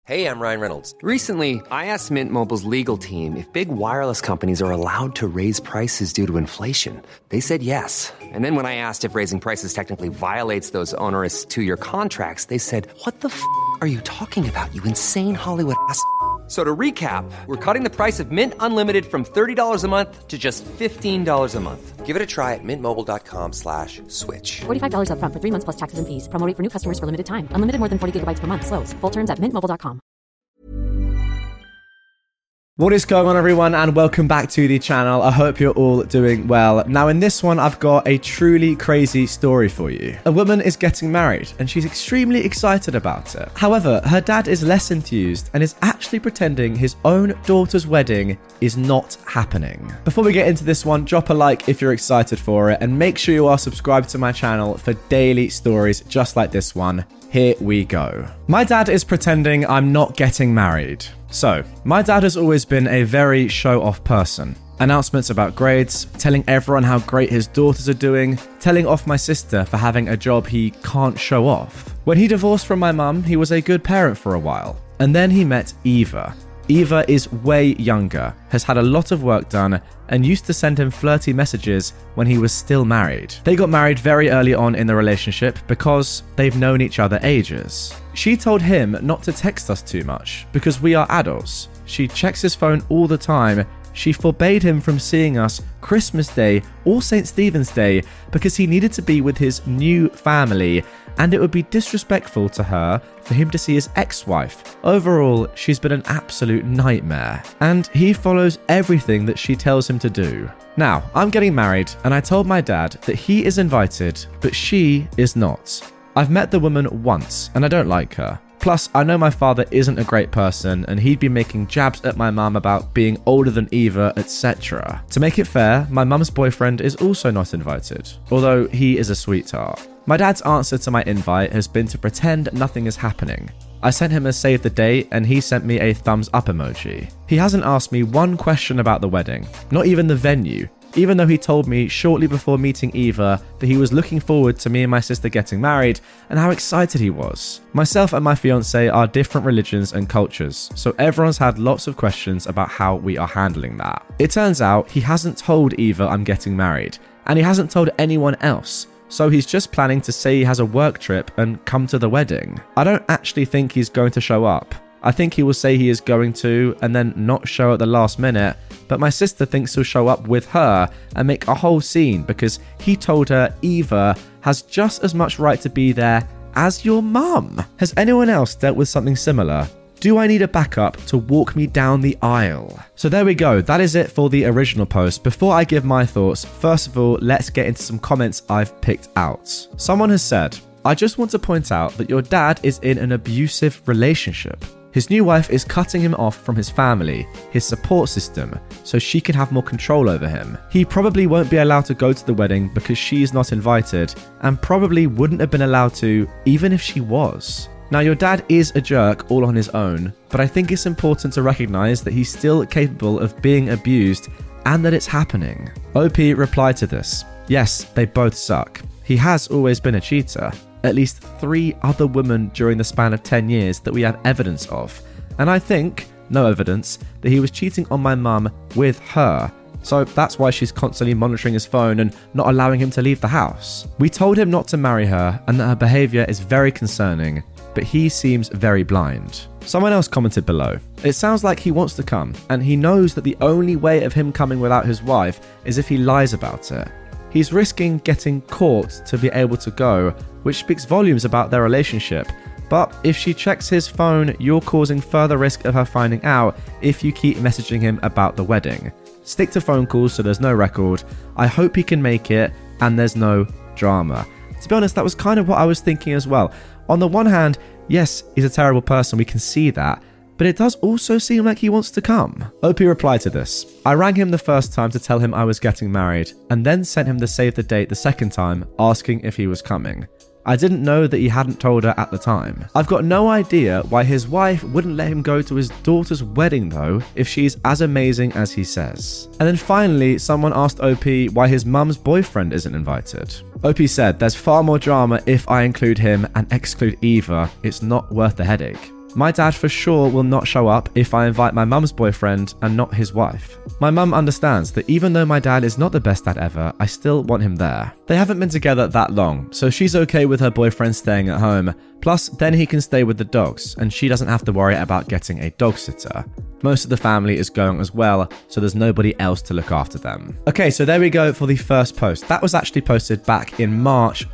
Hey, I'm Ryan Reynolds. Recently, I asked Mint Mobile's legal team if big wireless companies are allowed to raise prices due to inflation. They said yes. And then when I asked if raising prices technically violates those onerous two-year contracts, they said, "What the f*** are you talking about, you insane Hollywood ass?" So to recap, we're cutting the price of Mint Unlimited from $30 a month to just $15 a month. Give it a try at mintmobile.com/switch. $45 up front for 3 months plus taxes and fees. Promo rate for new customers for limited time. Unlimited more than 40 gigabytes per month. Slows full terms at mintmobile.com. What is going on, everyone, and welcome back to the channel. I hope you're all doing well. Now, in this one, I've got a truly crazy story for you. A woman is getting married, and she's extremely excited about it. However, her dad is less enthused and is actually pretending his own daughter's wedding is not happening. Before we get into this one, drop a like if you're excited for it, and make sure you are subscribed to my channel for daily stories just like this one. Here we go. My dad is pretending I'm not getting married. So, my dad has always been a very show-off person. Announcements about grades, telling everyone how great his daughters are doing, telling off my sister for having a job he can't show off. When he divorced from my mum, he was a good parent for a while. And then he met Eva. Eva is way younger, has had a lot of work done, and used to send him flirty messages when he was still married. They got married very early on in the relationship because they've known each other ages. She told him not to text us too much because we are adults. She checks his phone all the time. She forbade him from seeing us Christmas Day or St. Stephen's Day because he needed to be with his new family, and it would be disrespectful to her for him to see his ex-wife. Overall, she's been an absolute nightmare, and he follows everything that she tells him to do. Now, I'm getting married, and I told my dad that he is invited, but she is not. I've met the woman once, and I don't like her. Plus, I know my father isn't a great person, and he'd be making jabs at my mum about being older than Eva, etc. To make it fair, my mum's boyfriend is also not invited, although he is a sweetheart. My dad's answer to my invite has been to pretend nothing is happening. I sent him a save the date, and he sent me a thumbs up emoji. He hasn't asked me one question about the wedding, not even the venue, even though he told me shortly before meeting Eva that he was looking forward to me and my sister getting married and how excited he was. Myself and my fiance are different religions and cultures, so everyone's had lots of questions about how we are handling that. It turns out he hasn't told Eva I'm getting married, and he hasn't told anyone else. So he's just planning to say he has a work trip and come to the wedding. I don't actually think he's going to show up. I think he will say he is going to and then not show at the last minute, but my sister thinks he'll show up with her and make a whole scene because he told her Eva has just as much right to be there as your mum. Has anyone else dealt with something similar? Do I need a backup to walk me down the aisle? So there we go, that is it for the original post. Before I give my thoughts, first of all, let's get into some comments I've picked out. Someone has said, "I just want to point out that your dad is in an abusive relationship. His new wife is cutting him off from his family, his support system, so she can have more control over him. He probably won't be allowed to go to the wedding because she's not invited, and probably wouldn't have been allowed to even if she was. Now, your dad is a jerk all on his own, but I think it's important to recognize that he's still capable of being abused and that it's happening." OP replied to this, "Yes, they both suck. He has always been a cheater. At least 3 other women during the span of 10 years that we have evidence of. And I think, no evidence, that he was cheating on my mum with her. So that's why she's constantly monitoring his phone and not allowing him to leave the house. We told him not to marry her and that her behavior is very concerning, but he seems very blind." Someone else commented below, "It sounds like he wants to come, and he knows that the only way of him coming without his wife is if he lies about it. He's risking getting caught to be able to go, which speaks volumes about their relationship. But if she checks his phone, you're causing further risk of her finding out if you keep messaging him about the wedding. Stick to phone calls so there's no record. I hope he can make it and there's no drama." To be honest, that was kind of what I was thinking as well. On the one hand, yes, he's a terrible person, we can see that, but it does also seem like he wants to come. OP replied to this, "I rang him the first time to tell him I was getting married, and then sent him the save the date the second time, asking if he was coming. I didn't know that he hadn't told her at the time. I've got no idea why his wife wouldn't let him go to his daughter's wedding though, if she's as amazing as he says." And then finally, someone asked OP why his mum's boyfriend isn't invited. OP said, "There's far more drama if I include him and exclude Eva. It's not worth the headache." My dad for sure will not show up if I invite my mum's boyfriend and not his wife. My mum understands that even though my dad is not the best dad ever, I still want him there. They haven't been together that long, so she's okay with her boyfriend staying at home. Plus, then he can stay with the dogs, and she doesn't have to worry about getting a dog sitter. Most of the family is going as well, so there's nobody else to look after them. Okay, so there we go for the first post. That was actually posted back in March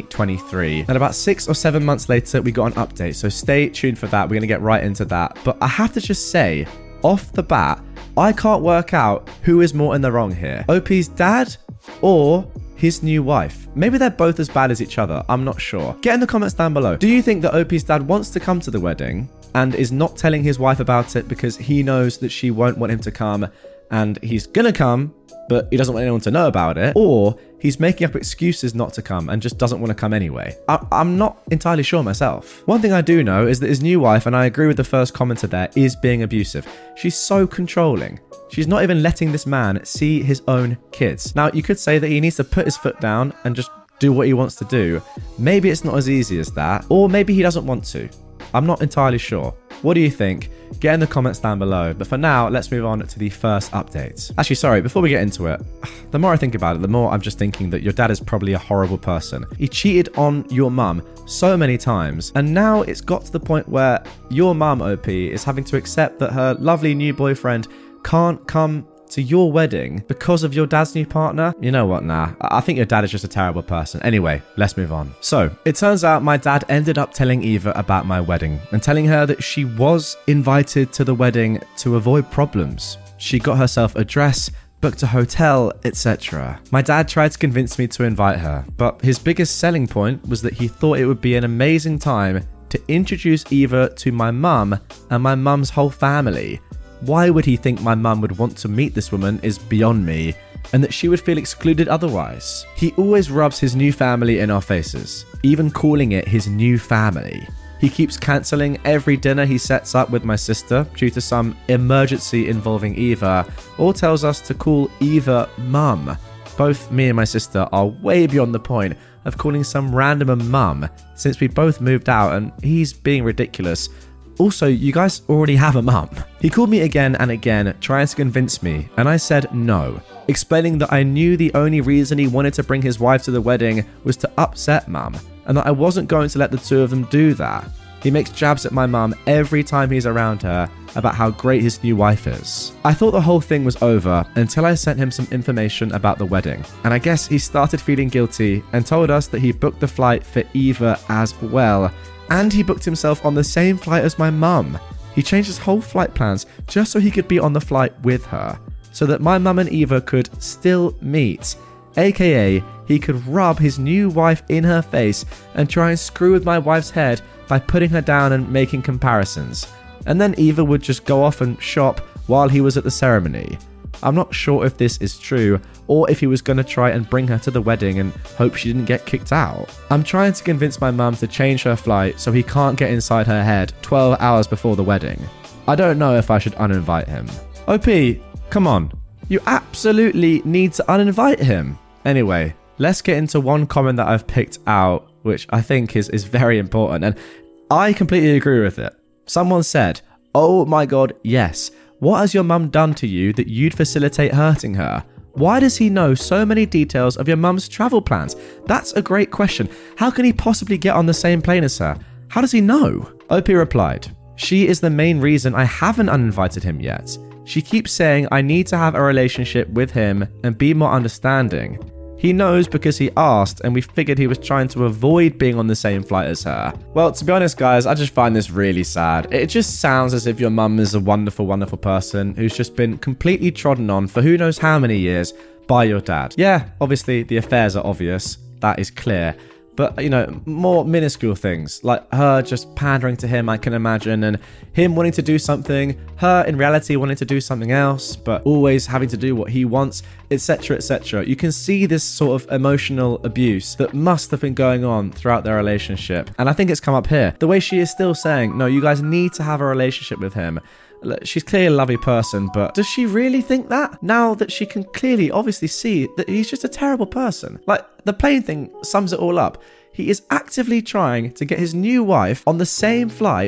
2023. And about 6 or 7 months later, we got an update, so stay tuned for that. We're going to get right into that. But I have to just say, off the bat, I can't work out who is more in the wrong here. OP's dad or his new wife. Maybe they're both as bad as each other. I'm not sure. Get in the comments down below. Do you think that OP's dad wants to come to the wedding and is not telling his wife about it because he knows that she won't want him to come and he's gonna come, but he doesn't want anyone to know about it? Or he's making up excuses not to come and just doesn't want to come anyway? I'm not entirely sure myself. One thing I do know is that his new wife, and I agree with the first commenter there, is being abusive. She's so controlling. She's not even letting this man see his own kids. Now, you could say that he needs to put his foot down and just do what he wants to do. Maybe it's not as easy as that, or maybe he doesn't want to. I'm not entirely sure. What do you think? Get in the comments down below. But for now, let's move on to the first update. Actually, sorry, before we get into it, the more I think about it, the more I'm just thinking that your dad is probably a horrible person. He cheated on your mum so many times, and now it's got to the point where your mum, OP, is having to accept that her lovely new boyfriend can't come to your wedding because of your dad's new partner. You know what, nah, I think your dad is just a terrible person. Anyway, let's move on. So, it turns out my dad ended up telling Eva about my wedding and telling her that she was invited to the wedding to avoid problems. She got herself a dress, booked a hotel, etc. My dad tried to convince me to invite her, but his biggest selling point was that he thought it would be an amazing time to introduce Eva to my mum and my mum's whole family. Why would he think my mum would want to meet this woman is beyond me, and that she would feel excluded otherwise. He always rubs his new family in our faces, even calling it his new family. He keeps cancelling every dinner he sets up with my sister due to some emergency involving Eva, or tells us to call Eva mum. Both me and my sister are way beyond the point of calling some random a mum since we both moved out, and he's being ridiculous. Also, you guys already have a mum. He called me again and again, trying to convince me, and I said no, explaining that I knew the only reason he wanted to bring his wife to the wedding was to upset mum, and that I wasn't going to let the two of them do that. He makes jabs at my mum every time he's around her about how great his new wife is. I thought the whole thing was over until I sent him some information about the wedding, and I guess he started feeling guilty and told us that he booked the flight for Eva as well. And he booked himself on the same flight as my mum. He changed his whole flight plans just so he could be on the flight with her, so that my mum and Eva could still meet. AKA, he could rub his new wife in her face and try and screw with my wife's head by putting her down and making comparisons. And then Eva would just go off and shop while he was at the ceremony. I'm not sure if this is true, or if he was going to try and bring her to the wedding and hope she didn't get kicked out. I'm trying to convince my mum to change her flight so he can't get inside her head 12 hours before the wedding. I don't know if I should uninvite him. OP, come on. You absolutely need to uninvite him. Anyway, let's get into one comment that I've picked out, which I think is very important, and I completely agree with it. Someone said, "Oh my god, yes. What has your mum done to you that you'd facilitate hurting her? Why does he know so many details of your mum's travel plans?" That's a great question. How can he possibly get on the same plane as her? How does he know? OP replied, "She is the main reason I haven't uninvited him yet. She keeps saying I need to have a relationship with him and be more understanding. He knows because he asked, and we figured he was trying to avoid being on the same flight as her." Well, to be honest, guys, I just find this really sad. It just sounds as if your mum is a wonderful, wonderful person who's just been completely trodden on for who knows how many years by your dad. Yeah, obviously, the affairs are obvious. That is clear. But, you know, more minuscule things, like her just pandering to him, I can imagine, and him wanting to do something, her in reality wanting to do something else, but always having to do what he wants, etc., etc. You can see this sort of emotional abuse that must have been going on throughout their relationship. And I think it's come up here. The way she is still saying, no, you guys need to have a relationship with him. She's clearly a lovely person, but does she really think that? Now that she can clearly, obviously see that he's just a terrible person. Like, the plane thing sums it all up. He is actively trying to get his new wife on the same flight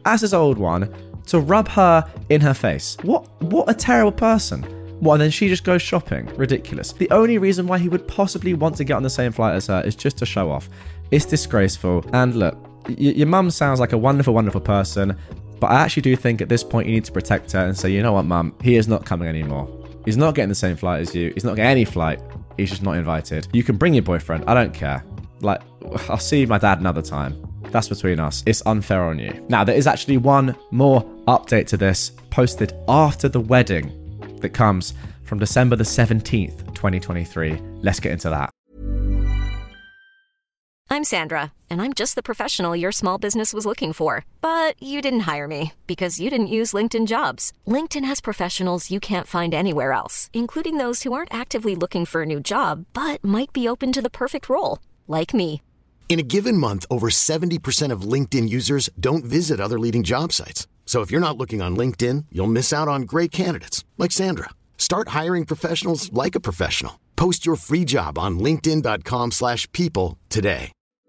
as his old one, to rub her in her face. What a terrible person. What, and then she just goes shopping? Ridiculous. The only reason why he would possibly want to get on the same flight as her is just to show off. It's disgraceful. And look, your mum sounds like a wonderful, wonderful person, but I actually do think at this point you need to protect her and say, you know what, mum, he is not coming anymore. He's not getting the same flight as you. He's not getting any flight. He's just not invited. You can bring your boyfriend. I don't care. Like, I'll see my dad another time. That's between us. It's unfair on you. Now, there is actually one more update to this posted after the wedding that comes from December the 17th, 2023. Let's get into that. I'm Sandra, and I'm just the professional your small business was looking for. But you didn't hire me because you didn't use LinkedIn Jobs. LinkedIn has professionals you can't find anywhere else, including those who aren't actively looking for a new job, but might be open to the perfect role, like me. In a given month, over 70% of LinkedIn users don't visit other leading job sites. So if you're not looking on LinkedIn, you'll miss out on great candidates like Sandra. Start hiring professionals like a professional. Post your free job on linkedin.com/people today.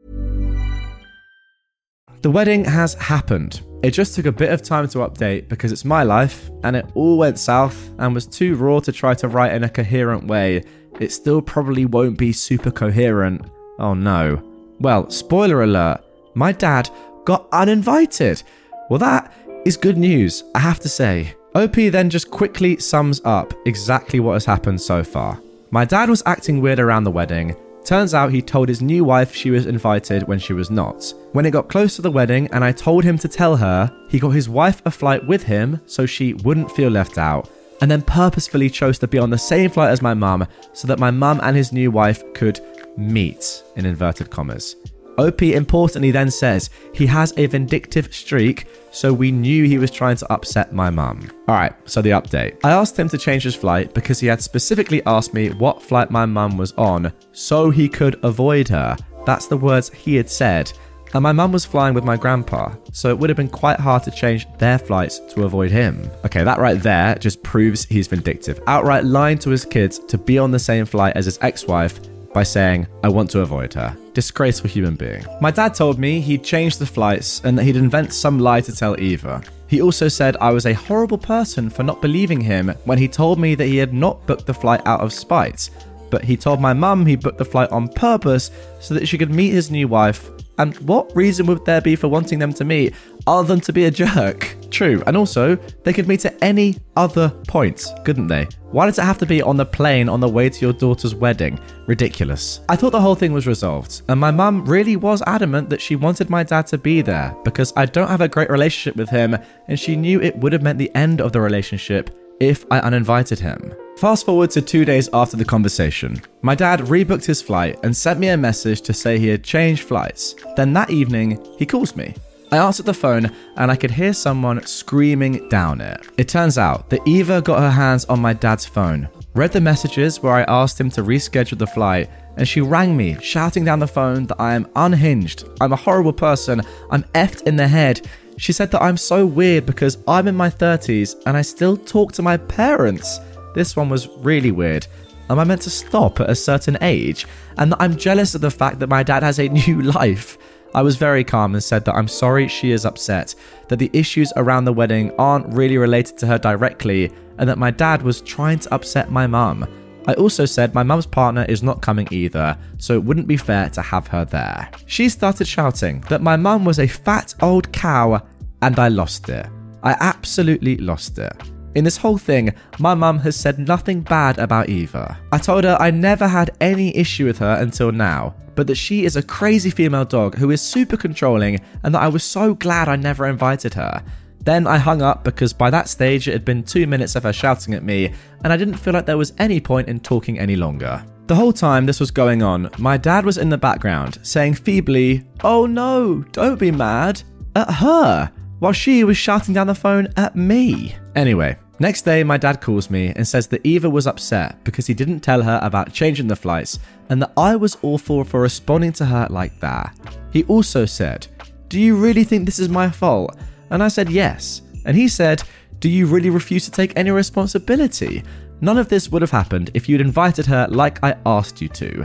The wedding has happened. It just took a bit of time to update because it's my life and it all went south and was too raw to try to write in a coherent way. It still probably won't be super coherent. Oh no. Well, spoiler alert, my dad got uninvited. Well, that is good news, I have to say. OP then just quickly sums up exactly what has happened so far. My dad was acting weird around the wedding. Turns out he told his new wife she was invited when she was not. When it got close to the wedding and I told him to tell her, he got his wife a flight with him so she wouldn't feel left out, and then purposefully chose to be on the same flight as my mum so that my mum and his new wife could meet, in inverted commas. OP importantly then says he has a vindictive streak, so we knew he was trying to upset my mum. Alright, so the update. I asked him to change his flight because he had specifically asked me what flight my mum was on so he could avoid her. That's the words he had said. And my mum was flying with my grandpa, so it would have been quite hard to change their flights to avoid him. Okay, that right there just proves he's vindictive. Outright lying to his kids to be on the same flight as his ex-wife by saying, I want to avoid her. Disgraceful human being. My dad told me he'd changed the flights and that he'd invent some lie to tell Eva. He also said I was a horrible person for not believing him when he told me that he had not booked the flight out of spite, but he told my mum he booked the flight on purpose so that she could meet his new wife. And what reason would there be for wanting them to meet other than to be a jerk? True, and also, they could meet at any other point, couldn't they? Why does it have to be on the plane on the way to your daughter's wedding? Ridiculous. I thought the whole thing was resolved, and my mum really was adamant that she wanted my dad to be there because I don't have a great relationship with him, and she knew it would have meant the end of the relationship if I uninvited him. Fast forward to 2 days after the conversation. My dad rebooked his flight and sent me a message to say he had changed flights. Then that evening, he calls me. I answered the phone and I could hear someone screaming down it. It turns out that Eva got her hands on my dad's phone, read the messages where I asked him to reschedule the flight, and she rang me, shouting down the phone that I am unhinged, I'm a horrible person, I'm effed in the head. She said that I'm so weird because I'm in my 30s and I still talk to my parents. This one was really weird. Am I meant to stop at a certain age? And that I'm jealous of the fact that my dad has a new life. I was very calm and said that I'm sorry she is upset, that the issues around the wedding aren't really related to her directly, and that my dad was trying to upset my mum. I also said my mum's partner is not coming either, so it wouldn't be fair to have her there. She started shouting that my mum was a fat old cow, and I lost it. I absolutely lost it. In this whole thing, my mum has said nothing bad about Eva. I told her I never had any issue with her until now, but that she is a crazy female dog who is super controlling and that I was so glad I never invited her. Then I hung up because by that stage it had been 2 minutes of her shouting at me and I didn't feel like there was any point in talking any longer. The whole time this was going on, my dad was in the background saying feebly, "Oh no, don't be mad," at her, while she was shouting down the phone at me. Anyway, next day my dad calls me and says that Eva was upset because he didn't tell her about changing the flights and that I was awful for responding to her like that. He also said, "Do you really think this is my fault?" And I said yes. And he said, "Do you really refuse to take any responsibility? None of this would have happened if you'd invited her like I asked you to."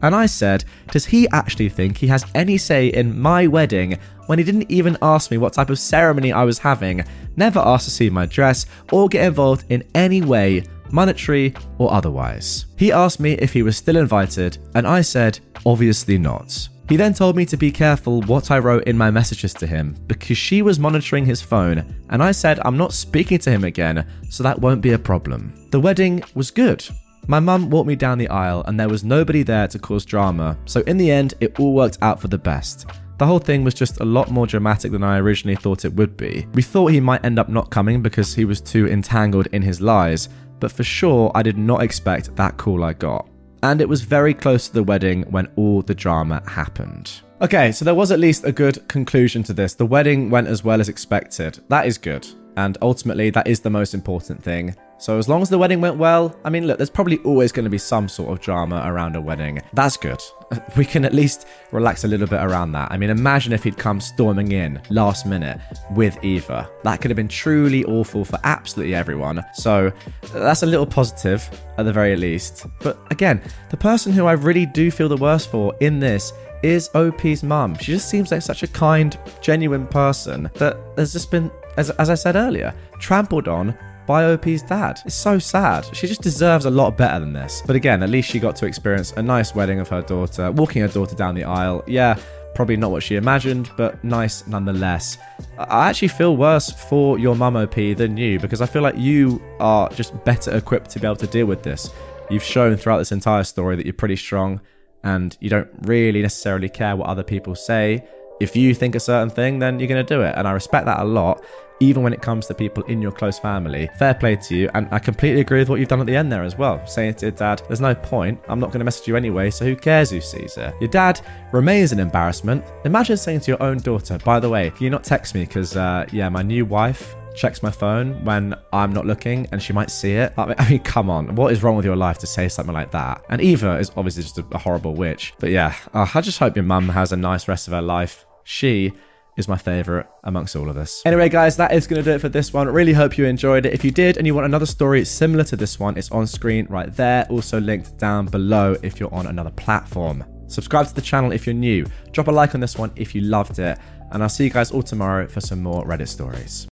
And I said, does he actually think he has any say in my wedding when he didn't even ask me what type of ceremony I was having, never asked to see my dress, or get involved in any way, monetary or otherwise? He asked me if he was still invited, and I said, obviously not. He then told me to be careful what I wrote in my messages to him, because she was monitoring his phone, and I said I'm not speaking to him again, so that won't be a problem. The wedding was good. My mum walked me down the aisle and there was nobody there to cause drama, so in the end it all worked out for the best. The whole thing was just a lot more dramatic than I originally thought it would be. We thought he might end up not coming because he was too entangled in his lies, but for sure I did not expect that call I got. And it was very close to the wedding when all the drama happened. Okay, so there was at least a good conclusion to this. The wedding went as well as expected. That is good. And ultimately, that is the most important thing. So as long as the wedding went well, I mean, look, there's probably always going to be some sort of drama around a wedding. That's good. We can at least relax a little bit around that. I mean, imagine if he'd come storming in last minute with Eva. That could have been truly awful for absolutely everyone. So that's a little positive at the very least. But again, the person who I really do feel the worst for in this is OP's mum. She just seems like such a kind, genuine person that has just been, as I said earlier, trampled on by OP's dad. It's so sad. She just deserves a lot better than this. But again, at least she got to experience a nice wedding of her daughter, walking her daughter down the aisle. Yeah, probably not what she imagined, but nice nonetheless. I actually feel worse for your mum, OP, than you, because I feel like you are just better equipped to be able to deal with this. You've shown throughout this entire story that you're pretty strong and you don't really necessarily care what other people say. If you think a certain thing, then you're going to do it. And I respect that a lot, even when it comes to people in your close family. Fair play to you. And I completely agree with what you've done at the end there as well. Saying to your dad, there's no point. I'm not going to message you anyway, so who cares who sees it? Your dad remains an embarrassment. Imagine saying to your own daughter, by the way, can you not text me? Because, my new wife checks my phone when I'm not looking and she might see it. I mean, come on. What is wrong with your life to say something like that? And Eva is obviously just a horrible witch. But yeah, I just hope your mum has a nice rest of her life. She is my favourite amongst all of this. Anyway, guys, that is going to do it for this one. Really hope you enjoyed it. If you did and you want another story similar to this one, it's on screen right there. Also linked down below if you're on another platform. Subscribe to the channel if you're new. Drop a like on this one if you loved it. And I'll see you guys all tomorrow for some more Reddit stories.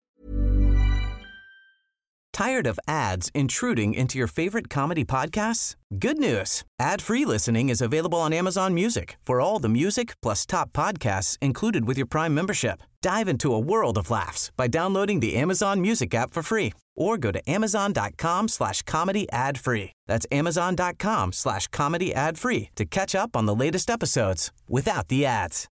Tired of ads intruding into your favorite comedy podcasts? Good news. Ad-free listening is available on Amazon Music for all the music plus top podcasts included with your Prime membership. Dive into a world of laughs by downloading the Amazon Music app for free or go to amazon.com/comedy ad-free. That's amazon.com/comedy ad-free to catch up on the latest episodes without the ads.